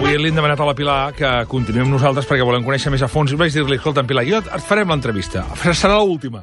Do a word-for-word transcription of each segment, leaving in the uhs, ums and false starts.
avui li hem demanat a la Pilar que continuem nosaltres perquè volem conèixer més a fons. I vaig dir-li, escolta, Pilar, jo et farem l'entrevista. Serà l'última.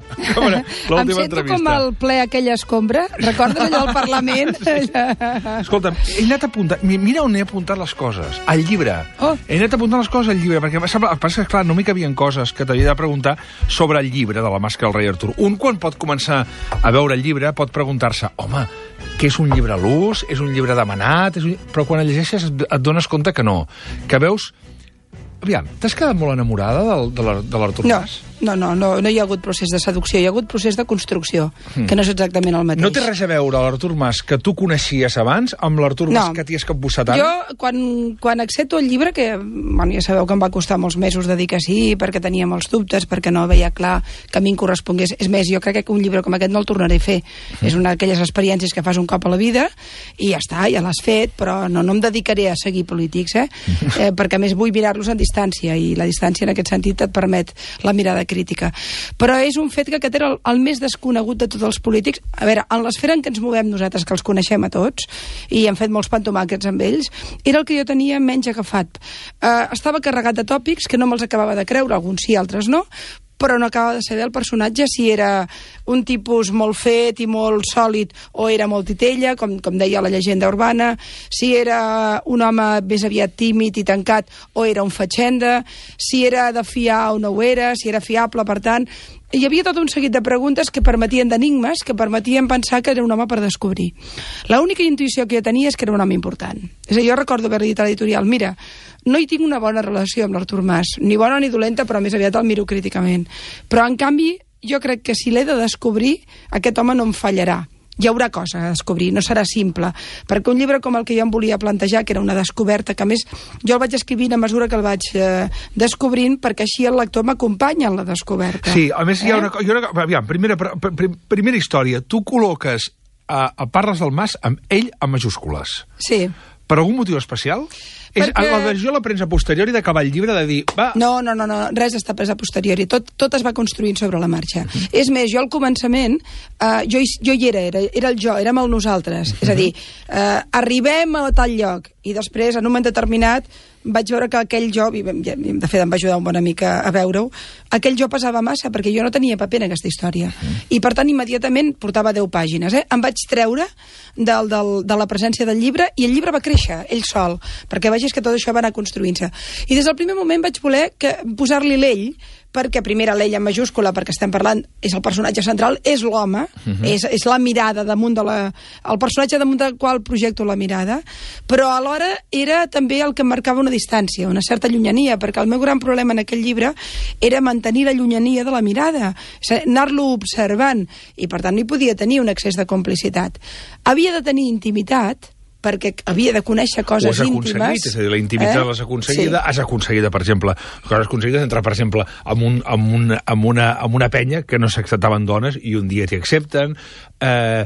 Em sento com el ple aquella escombra. Recordes allò al Parlament? Escolta, he anat apuntant... Mira on he apuntat les coses. Al llibre. Oh. He anat apuntant les coses al llibre, perquè el que passa és que, clar, no m'hi cabien coses que t'havia de preguntar sobre el llibre de la Màscara del rei Artur. Un, quan pot començar a veure el llibre, pot preguntar-se, home, què és un llibre a l'ús? És un llibre demanat? És un... Però quan el llegeixes et dones compte que no. Que veus... Aviam, t'has quedat molt enamorada de l'Artur Mas? No, no, no, no hi ha hagut procés de seducció, hi ha hagut procés de construcció, mm. que no és exactament el mateix. No té res a veure l'Artur Mas que tu coneixies abans amb l'Artur Mas no. que t'hi has capbussat ara? Jo, quan, quan accepto el llibre, que bueno, ja sabeu que em va costar molts mesos de dir que sí, perquè tenia molts dubtes, perquè no veia clar que a mi em correspongués. És més, jo crec que un llibre com aquest no el tornaré a fer. Mm. És una d'aquelles experiències que fas un cop a la vida i ja està, ja l'has fet, però no, no em dedicaré a seguir polítics, eh? eh perquè a més vull mirar-los en distància, i la distància en aquest sentit et permet la mirada crítica. Però és un fet que aquest era el, el més desconegut de tots els polítics. A veure, en l'esfera en què ens movem nosaltres, que els coneixem a tots, i hem fet molts pantomàquets amb ells, era el que jo tenia menys agafat. Uh, estava carregat de tòpics que no me'ls acabava de creure, alguns sí, altres no, però no acaba de saber el personatge si era un tipus molt fet i molt sòlid o era molt titella, com, com deia la llegenda urbana, si era un home més aviat tímid i tancat o era un fatxenda, si era de fiar o no ho era, si era fiable, per tant... Hi havia tot un seguit de preguntes que permetien d'enigmes, que permetien pensar que era un home per descobrir. L'única intuïció que jo tenia és que era un home important. És a dir, jo recordo haver dit a l'editorial, mira, no hi tinc una bona relació amb l'Artur Mas, ni bona ni dolenta, però més aviat el miro críticament. Però, en canvi, jo crec que si l'he de descobrir, aquest home no em fallarà. Hi haurà cosa a descobrir, no serà simple, perquè un llibre com el que jo em volia plantejar, que era una descoberta, que a més jo el vaig escrivint a mesura que el vaig eh, descobrint, perquè així el lector m'acompanya en la descoberta. Sí, a més eh? hi ha una... Hi ha una aviam, primera, pr primera història, tu col·loques, a, a parles del Mas amb ell amb majúscules. Sí. Per algun motiu especial? És, perquè... La versió la prens a posteriori d'acabar el llibre, de dir... Va... No, no, no, no, res està pres a posteriori. Tot, tot es va construint sobre la marxa. Uh -huh. És més, jo al començament, uh, jo, jo hi era, era, era el jo, érem el nosaltres. Uh -huh. És a dir, uh, arribem a tal lloc, i després, en un moment determinat, vaig veure que aquell jo, i de fet em va ajudar un bon amic a, a veure-ho, aquell jo pesava massa, perquè jo no tenia paper en aquesta història. Uh-huh. I per tant, immediatament portava deu pàgines. Eh? Em vaig treure del, del, de la presència del llibre, i el llibre va créixer, ell sol, perquè vegis que tot això va anar construint-se. I des del primer moment vaig voler que posar-li l'ell, perquè primera l'ell en majúscula, perquè estem parlant, és el personatge central, és l'home, uh-huh. és, és la mirada damunt de la... el personatge damunt del qual projecto la mirada, però alhora era també el que em marcava una distància, una certa llunyania, perquè el meu gran problema en aquell llibre era mantenir la llunyania de la mirada, anar-lo observant, i per tant no hi podia tenir un excés de complicitat. Havia de tenir intimitat, perquè havia de conèixer coses íntimes. És a dir, la intimitat eh? l'has aconseguida, sí. Has aconseguida, per exemple, coses aconseguides entrar, per exemple, amb, un, amb, un, amb, una, amb una penya que no s'acceptaven dones i un dia t'hi accepten. Eh,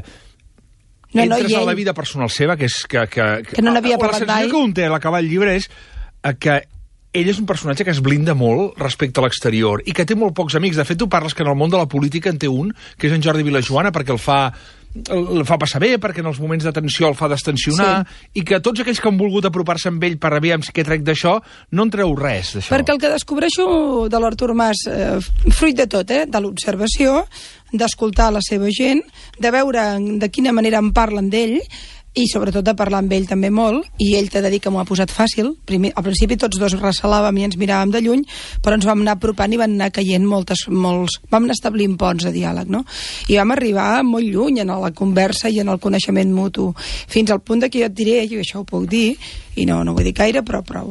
no, entres no, a la vida personal seva, que és... Que, que, que no n'havia parlat mai. La sensació que un té a l'acabar el llibre és que ell és un personatge que es blinda molt respecte a l'exterior i que té molt pocs amics. De fet, tu parles que en el món de la política en té un, que és en Jordi Vilajoana, perquè el fa... el fa passar bé, perquè en els moments de tensió el fa destensionar, sí. I que tots aquells que han volgut apropar-se amb ell per aviam què trec d'això, no en treu res d'això. Perquè el que descobreixo de l'Artur Mas, eh, fruit de tot, eh, de l'observació, d'escoltar la seva gent, de veure de quina manera en parlen d'ell, i sobretot de parlar amb ell també molt, i ell t'ha de dir que m'ho ha posat fàcil. Primer, al principi tots dos recelàvem i ens miràvem de lluny, però ens vam anar apropant i van anar caient moltes, molts... Vam anar establint ponts de diàleg, no? I vam arribar molt lluny en la conversa i en el coneixement mutu, fins al punt de que jo et diré, i això ho puc dir, i no, no ho vull dir gaire, però, però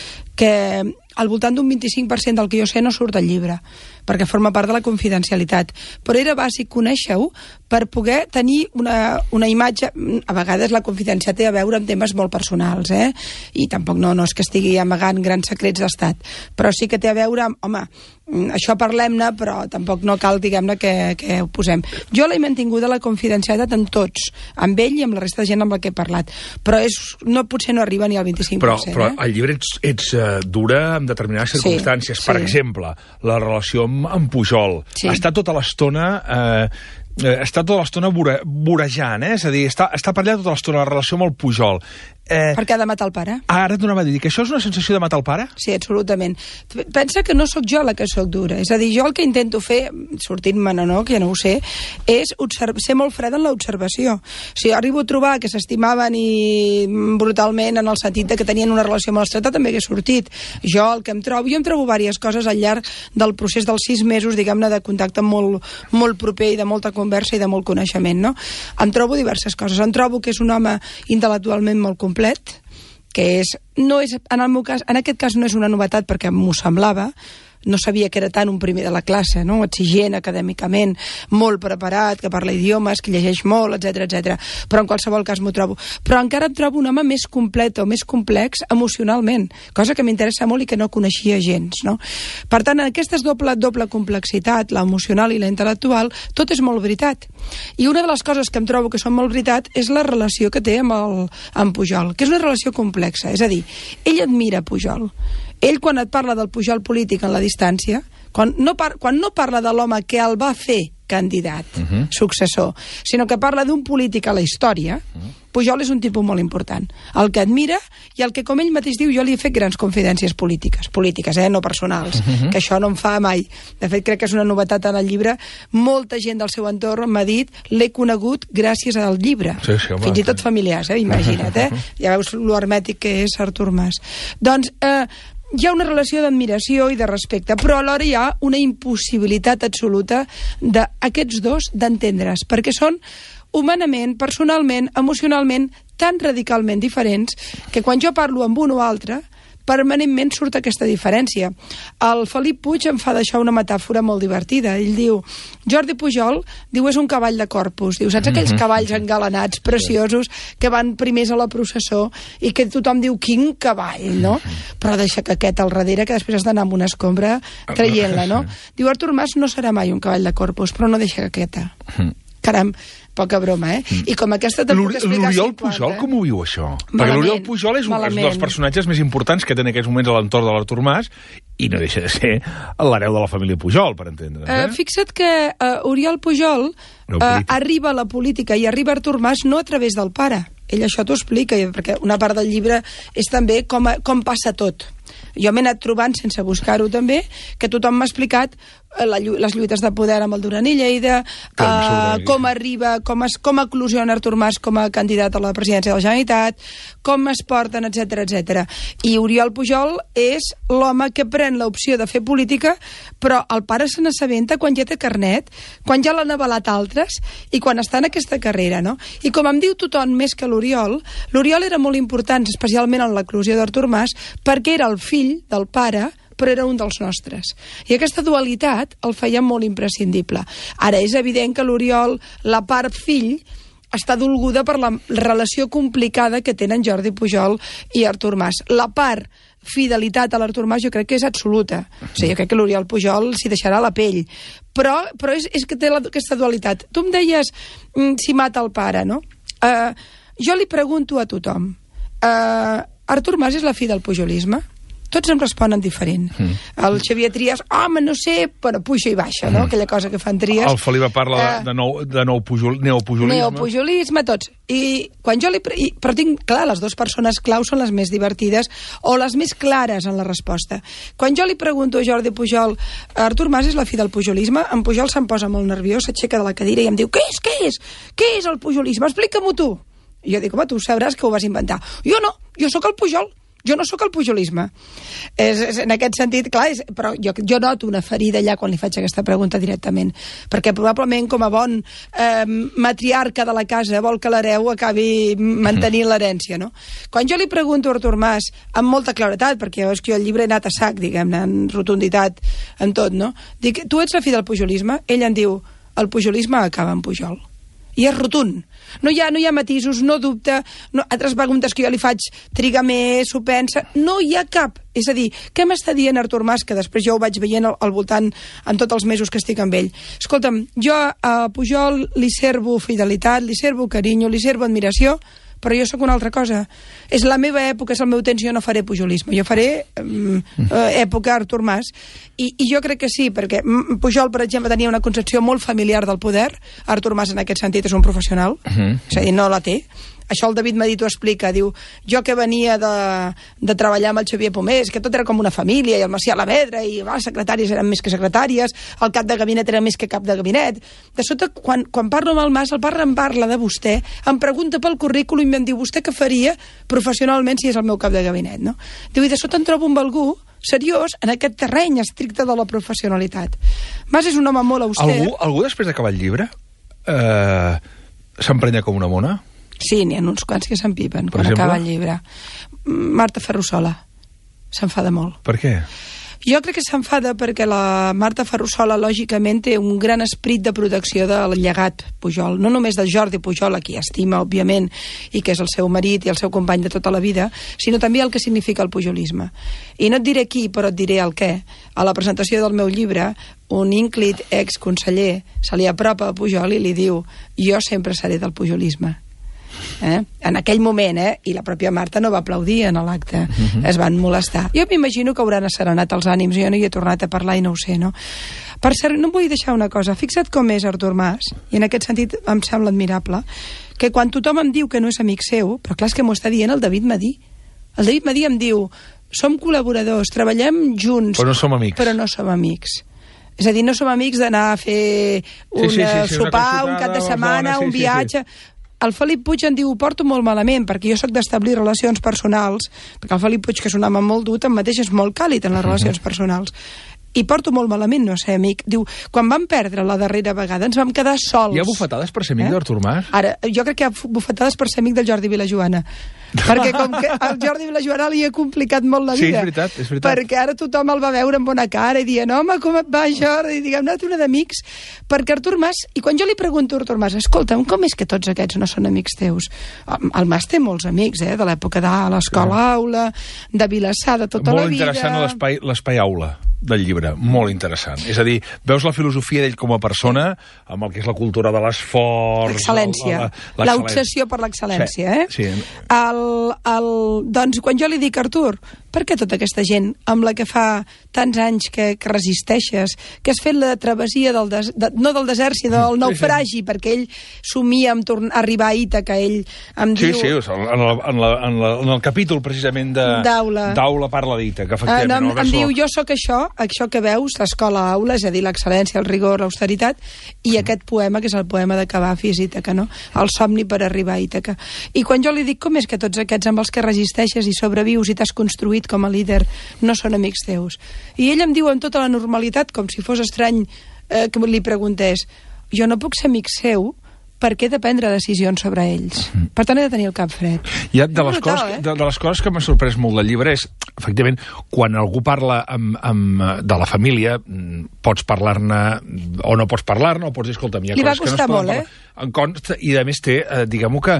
que al voltant d'un vint-i-cinc per cent del que jo sé no surt al llibre, perquè forma part de la confidencialitat. Però era bàsic conèixer-ho per poder tenir una, una imatge... A vegades la confidencialitat té a veure amb temes molt personals, eh? I tampoc no, no és que estigui amagant grans secrets d'estat, però sí que té a veure amb... Home, això parlem-ne, però tampoc no cal, diguem-ne, que, que ho posem. Jo l'he mantinguda la confidencialitat amb tots, amb ell i amb la resta de gent amb la que he parlat, però és, no, potser no arriba ni al vint-i-cinc per cent. Però, però eh? al llibre ets, ets uh, dura en determinades circumstàncies. Sí, per sí. exemple, la relació amb, amb Pujol. Sí. Està tota l'estona... Eh, està tota l'estona vore, vorejant, eh? És a dir, està, està per allà tota l'estona la relació amb el Pujol. Eh, perquè ha de matar el pare. Ara et donava a dir que això és una sensació de matar el pare? Sí, absolutament. Pensa que no sóc jo la que sóc dura. És a dir, jo el que intento fer, sortint-me'n o no, que ja no ho sé, és ser molt freda en l'observació. O sigui, arribo a trobar que s'estimaven i brutalment en el sentit de que tenien una relació molt estreta, també hagués sortit. Jo el que em trobo, jo em trobo diverses coses al llarg del procés dels sis mesos, diguem-ne, de contacte molt, molt proper i de molta conversa i de molt coneixement, no? Em trobo diverses coses. Em trobo que és un home intel·lectualment molt complet, que és, no és, en el meu cas, en aquest cas no és una novetat perquè m'ho semblava, no sabia que era tant un primer de la classe, no? Exigent acadèmicament, molt preparat, que parla idiomes, que llegeix molt, etcètera, etcètera. Però en qualsevol cas m'ho trobo. Però encara em trobo un home més complet o més complex emocionalment, cosa que m'interessa molt i que no coneixia gens, no? Per tant, en aquesta doble, doble complexitat, l'emocional i la intel·lectual, tot és molt veritat. I una de les coses que em trobo que són molt veritat és la relació que té amb, el, amb Pujol, que és una relació complexa. És a dir, ell admira Pujol. Ell, quan et parla del Pujol polític en la distància, quan no, par quan no parla de l'home que el va fer candidat, uh -huh. successor, sinó que parla d'un polític a la història, uh -huh. Pujol és un tipus molt important. El que admira i el que, com ell mateix diu, jo li he fet grans confidències polítiques, polítiques, eh, no personals, uh -huh. que això no em fa mai. De fet, crec que és una novetat en el llibre. Molta gent del seu entorn m'ha dit l'he conegut gràcies al llibre. Sí, sí, home, fins i tot familiars, eh, imagina't, eh? Ja veus lo hermètic que és Artur Mas. Doncs, eh, hi ha una relació d'admiració i de respecte, però alhora hi ha una impossibilitat absoluta d'aquests dos d'entendre's, perquè són humanament, personalment, emocionalment, tan radicalment diferents que quan jo parlo amb un o altre, permanentment surt aquesta diferència. El Felip Puig em fa d'això una metàfora molt divertida. Ell diu, Jordi Pujol, diu, és un cavall de Corpus. Diu, saps aquells cavalls engalanats, preciosos, que van primers a la processó i que tothom diu, quin cavall, no? Però deixa que aquest al darrere, que després has d'anar amb una escombra traient-la, no? Diu, Artur Mas no serà mai un cavall de Corpus, però no deixa que aquesta. Caram, poca broma, eh? I com aquesta te'n puc explicar l'Oriol Pujol, com ho viu, això? Perquè l'Oriol Pujol és un, és un dels personatges més importants que té en aquests moments a l'entorn de l'Artur Mas i no deixa de ser l'hereu de la família Pujol, per entendre's. Eh? Uh, fixa't que uh, Oriol Pujol uh, arriba a la política i arriba a Artur Mas no a través del pare. Ell això t'ho explica, perquè una part del llibre és també com, a, com passa tot. Jo m'he anat trobant, sense buscar-ho també, que tothom m'ha explicat la, les lluites de poder amb el Duran i Lleida, uh, com arriba, com, es, com eclosiona Artur Mas com a candidat a la presidència de la Generalitat, com es porten, etcètera, etcètera. I Oriol Pujol és l'home que pren l'opció de fer política, però el pare se n'assabenta quan ja té carnet, quan ja l'han avalat altres i quan està en aquesta carrera, no? I com em diu tothom més que l'Oriol, l'Oriol era molt important, especialment en l'eclosió d'Artur Mas, perquè era el fill del pare, però era un dels nostres. I aquesta dualitat el feia molt imprescindible. Ara, és evident que l'Oriol, la part fill, està dolguda per la relació complicada que tenen Jordi Pujol i Artur Mas. La part fidelitat a l'Artur Mas jo crec que és absoluta. O sigui, jo crec que l'Oriol Pujol s'hi deixarà la pell. Però, però és, és que té la, aquesta dualitat. Tu em deies mm, si mata el pare, no? Uh, jo li pregunto a tothom. Uh, Artur Mas és la fi del pujolisme? Tots em responen diferent. Mm. El Xavier Trias, home, no sé, però puja i baixa, no? Mm. Aquella cosa que fan Trias. El Felipe parla uh, de, nou, de nou pujol, neopujolisme. Neopujolisme, tots. I quan jo li... I, però tinc, clar, les dues persones clau són les més divertides o les més clares en la resposta. Quan jo li pregunto a Jordi Pujol, Artur Mas és la fi del pujolisme, en Pujol se'm posa molt nerviós, s'aixeca de la cadira i em diu, què és, què és? Què és el pujolisme? Explica-m'ho tu. I jo dic, home, tu sabràs que ho vas inventar. Jo no, jo sóc el Pujol. Jo no sóc el pujolisme. És, és, en aquest sentit, clar, és, però jo, jo noto una ferida allà quan li faig aquesta pregunta directament, perquè probablement com a bon eh, matriarca de la casa vol que l'hereu acabi mantenint l'herència, no? Quan jo li pregunto a Artur Mas, amb molta claretat, perquè és que jo el llibre he anat a sac, diguem-ne, en rotunditat, en tot, no? Dic, tu ets la fi del pujolisme? Ell em diu, el pujolisme acaba en Pujol. I és rotund. No hi ha, no hi ha matisos, no dubta, no, altres preguntes que jo li faig, triga més, s'ho pensa, no hi ha cap. És a dir, què m'està dient Artur Mas, que després jo ho vaig veient al, al voltant en tots els mesos que estic amb ell? Escolta'm, jo a Pujol li servo fidelitat, li servo carinyo, li servo admiració, però jo sóc una altra cosa. És la meva època, és el meu temps, jo no faré pujolisme, jo faré um, època Artur Mas. I, I jo crec que sí, perquè Pujol, per exemple, tenia una concepció molt familiar del poder, Artur Mas en aquest sentit és un professional, uh -huh. és a dir, no la té, això el David Madí t'ho explica, diu, jo que venia de, de treballar amb el Xavier Pomés, que tot era com una família, i el Macià Lavedra, i va, les secretàries eren més que secretàries, el cap de gabinet era més que cap de gabinet. De sota, quan, quan parlo amb el Mas, el parla em parla de vostè, em pregunta pel currículum i em diu, vostè què faria professionalment si és el meu cap de gabinet, no? Diu, i de sota em trobo amb algú seriós en aquest terreny estricte de la professionalitat. Mas és un home molt auster. Algú, algú després d'acabar el llibre eh, s'emprenya com una mona? Sí, n'hi ha uns quants que s'empipen quan exemple? acaba el llibre. Marta Ferrusola s'enfada molt. Per què? Jo crec que s'enfada perquè la Marta Ferrusola, lògicament, té un gran esperit de protecció del llegat Pujol. No només del Jordi Pujol, a qui estima, òbviament, i que és el seu marit i el seu company de tota la vida, sinó també el que significa el pujolisme. I no et diré qui, però et diré el què. A la presentació del meu llibre, un ínclit exconseller se li apropa a Pujol i li diu, jo sempre seré del pujolisme. Eh? En aquell moment, eh? I la pròpia Marta no va aplaudir en l'acte, uh-huh. Es van molestar. Jo m'imagino que hauran asserenat els ànims, jo no hi he tornat a parlar i no ho sé, no? Per cert, no em vull deixar una cosa, fixa't com és Artur Mas, i en aquest sentit em sembla admirable, que quan tothom em diu que no és amic seu, però clar, és que m'ho està dient el David Madí. El David Madí em diu, som col·laboradors, treballem junts, però no som amics. Però no som amics. És a dir, no som amics d'anar a fer un sí, sí, sí, sí, sopar, un cap de setmana, sí, un viatge... Sí, sí. El Felip Puig em diu, ho porto molt malament, perquè jo sóc d'establir relacions personals, perquè el Felip Puig, que és un home molt dur, tanmateix és molt càlid en les relacions personals. I porto molt malament no ser amic. Diu, quan vam perdre la darrera vegada ens vam quedar sols. Hi ha bufetades per ser amic eh? d'Artur Mas? Ara, jo crec que hi ha bufetades per ser amic del Jordi Vilajoana. Perquè com que el Jordi Vilajoana li ha complicat molt la vida. Sí, és veritat, és veritat. Perquè ara tothom el va veure amb bona cara i dient, home, com et va, Jordi? I diguem, anat una d'amics. Perquè Artur Mas, i quan jo li pregunto a Artur Mas, escolta'm, com és que tots aquests no són amics teus? El Mas té molts amics, eh? De l'època de l'escola aula, de Vilassar, de tota molt la vida. Molt interessant l'espai aula del llibre, molt interessant. És a dir, veus la filosofia d'ell com a persona, amb el que és la cultura de l'esforç... L'excel·lència. L'obsessió per l'excel·lència, eh? Sí. El, el, doncs, quan jo li dic, Artur, per què tota aquesta gent amb la que fa tants anys que, que resisteixes, que has fet la travessia del des, de, no del desert, sinó del naufragi, sí, sí. Perquè ell somia amb torn, arribar a Ítaca, ell em sí, diu... Sí, sí, en, la, en, la, en, la, en el capítol, precisament, d'Aula parla d'Ítaca, efectivament. Uh, no, em, em diu, jo sóc això, això que veus, l'escola-aula, és a dir, l'excel·lència, el rigor, l'austeritat, i mm. aquest poema, que és el poema de Cavafis, Ítaca, no? El somni per arribar a Ítaca. I quan jo li dic, com és que tots aquests amb els que resisteixes i sobrevius i t'has construït com a líder no són amics teus? I ell em diu amb tota la normalitat, com si fos estrany eh, que li preguntés, jo no puc ser amic seu perquè he de prendre decisions sobre ells. Mm. Per tant, he de tenir el cap fred. Ja, de, les brutal, coses, eh? de, de les coses que m'ha sorprès molt del llibre és, efectivament, quan algú parla amb, amb, de la família, pots parlar-ne o no pots parlar-ne, o pots dir, escolta'm, hi ha Li coses que no es poden molt, parlar. Eh? En consta, i a més té, eh, diguem-ho que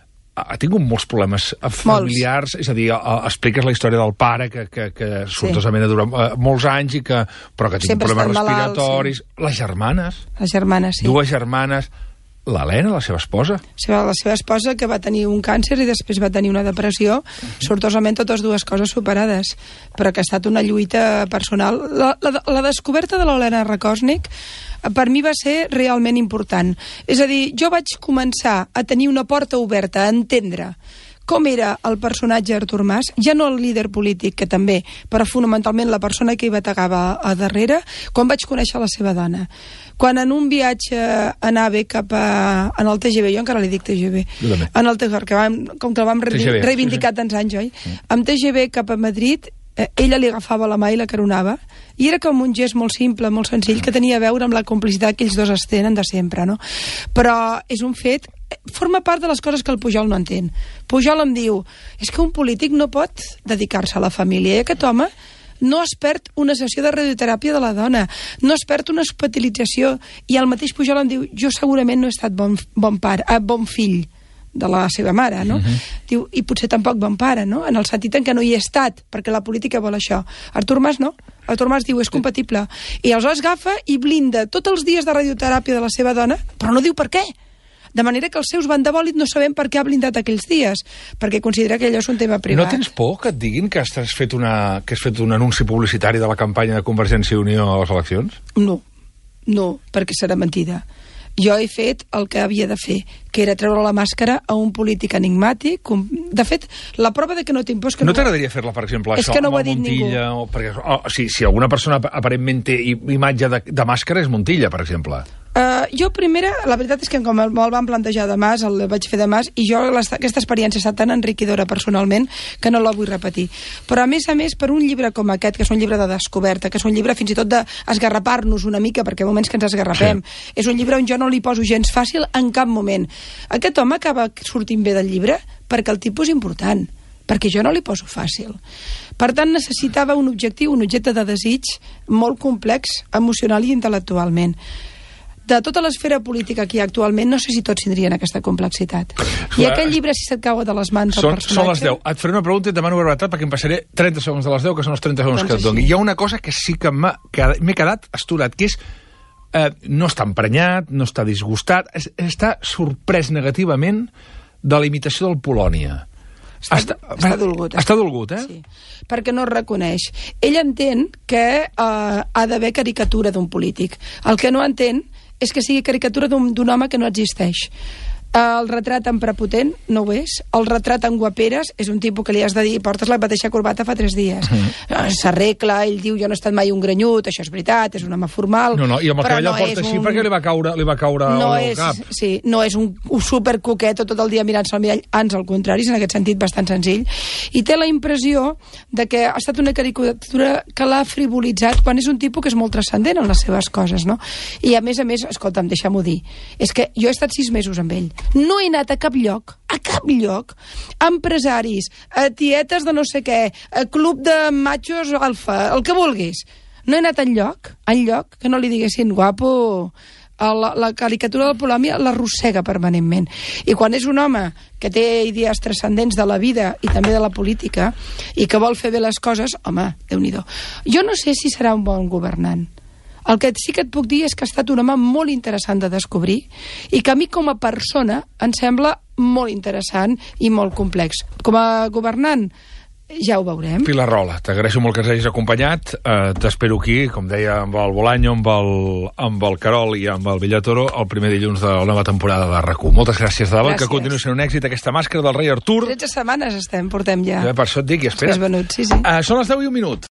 ha tingut molts problemes familiars, molts. És a dir, expliques la història del pare que, que, que sortosament sí. ha durat uh, molts anys i que, però que ha tingut problemes respiratoris. Malalt, sí. Les germanes. Les germanes, sí. Dues germanes. L'Helena, la seva esposa. La seva esposa, que va tenir un càncer i després va tenir una depressió, sortosament totes dues coses superades, però que ha estat una lluita personal. La, la, la descoberta de l'Helena Rakòsnik per mi va ser realment important. És a dir, jo vaig començar a tenir una porta oberta, a entendre com era el personatge Artur Mas, ja no el líder polític, que també, però fonamentalment la persona que hi bategava a darrere, quan vaig conèixer la seva dona. Quan en un viatge anava cap a, en el T G V, jo encara li dic T G V, en el T G V, que vam, com que el vam reivindicar sí, sí. tants anys, oi? Sí. Amb T G V cap a Madrid, eh, ella li agafava la mà i la caronava, i era com un gest molt simple, molt senzill, que tenia a veure amb la complicitat que ells dos es tenen de sempre, no? Però és un fet, forma part de les coses que el Pujol no entén. Pujol em diu, és que un polític no pot dedicar-se a la família, i aquest home no es perd una sessió de radioteràpia de la dona, no es perd una hospitalització, i el mateix Pujol em diu, jo segurament no he estat bon, bon pare, eh, bon fill de la seva mare, no? Uh-huh. Diu, i potser tampoc bon pare, no? En el sentit en què no hi he estat, perquè la política vol això. Artur Mas no. Artur Mas diu, és compatible. I aleshores agafa i blinda tots els dies de radioteràpia de la seva dona, però no diu per què. De manera que els seus bandabòlit no sabem per què ha blindat aquells dies, perquè considera que allò és un tema privat. No tens por que et diguin que has fet, una, que has fet un anunci publicitari de la campanya de Convergència i Unió a les eleccions? No, no, perquè serà mentida. Jo he fet el que havia de fer, que era treure la màscara a un polític enigmàtic. De fet, la prova de que no tinc por és que no... No t'agradaria fer-la, per exemple, és això, que no amb ho ha el dit Montilla? ningú. O, perquè, o, o sigui, si alguna persona aparentment té imatge de, de màscara és Montilla, per exemple. Uh, jo primera, la veritat és que com el, el van plantejar de Mas, el vaig fer de Mas, i jo aquesta experiència ha estat tan enriquidora personalment que no la vull repetir. Però a més a més, per un llibre com aquest, que és un llibre de descoberta, que és un llibre fins i tot d'esgarrapar-nos una mica, perquè hi ha moments que ens esgarrapem, sí. És un llibre on jo no li poso gens fàcil en cap moment. Aquest home acaba sortint bé del llibre perquè el tipus és important, perquè jo no li poso fàcil. Per tant, necessitava un objectiu, un objecte de desig molt complex, emocional i intel·lectualment. De tota l'esfera política que hi ha actualment, no sé si tots tindrien aquesta complexitat. I aquest llibre, si se't cau de les mans el són, personatge... Són les deu. Et faré una pregunta i et demano brevetat perquè em passaré trenta segons de les deu, que són els trenta segons doncs que et doni. Hi ha una cosa que sí que m'he quedat esturat, que és eh, no està emprenyat, no està disgustat, es, està sorprès negativament de la imitació del Polònia. Està, està, està dolgut. Està dolgut, eh? Sí, perquè no es reconeix. Ell entén que eh, ha d'haver caricatura d'un polític. El que no entén és que sigui caricatura d'un home que no existeix. El retrat en prepotent no ho és. El retrat en guaperes és un tipus que li has de dir portes la mateixa corbata fa tres dies. Mm. S'arregla, ell diu jo no he estat mai un grenyut, això és veritat, és un home formal. No, no, i amb el cabell no el porta així un... perquè li va caure, li va caure no al és, cap. Sí, no és un, un supercoquet tot el dia mirant-se al mirall, ans al contrari, és en aquest sentit bastant senzill. I té la impressió de que ha estat una caricatura que l'ha frivolitzat quan és un tipus que és molt transcendent en les seves coses, no? I a més a més, escolta'm, deixa'm-ho dir, és que jo he estat sis mesos amb ell. No he anat a cap lloc, a cap lloc, a empresaris, a tietes de no sé què, a club de machos alfa, el que vulguis. No he anat enlloc, enlloc, que no li diguessin guapo. La, la caricatura del Polònia l'arrossega permanentment. I quan és un home que té idees transcendents de la vida i també de la política i que vol fer bé les coses, home, Déu-n'hi-do. Jo no sé si serà un bon governant. El que sí que et puc dir és que ha estat un home molt interessant de descobrir i que a mi com a persona em sembla molt interessant i molt complex. Com a governant, ja ho veurem. Pilar Rola, t'agraeixo molt que ens hagis acompanyat. Uh, T'espero aquí, com deia, amb el Bolaño, amb el, amb el Carol i amb el Villatoro, el primer dilluns de la nova temporada de RAC u. Moltes gràcies, de debò, que continuï sent un èxit aquesta màscara del rei Artur. tretze setmanes estem, portem ja. Ja per això et dic, i espera. Venut, sí, sí. Uh, són les deu i un minut.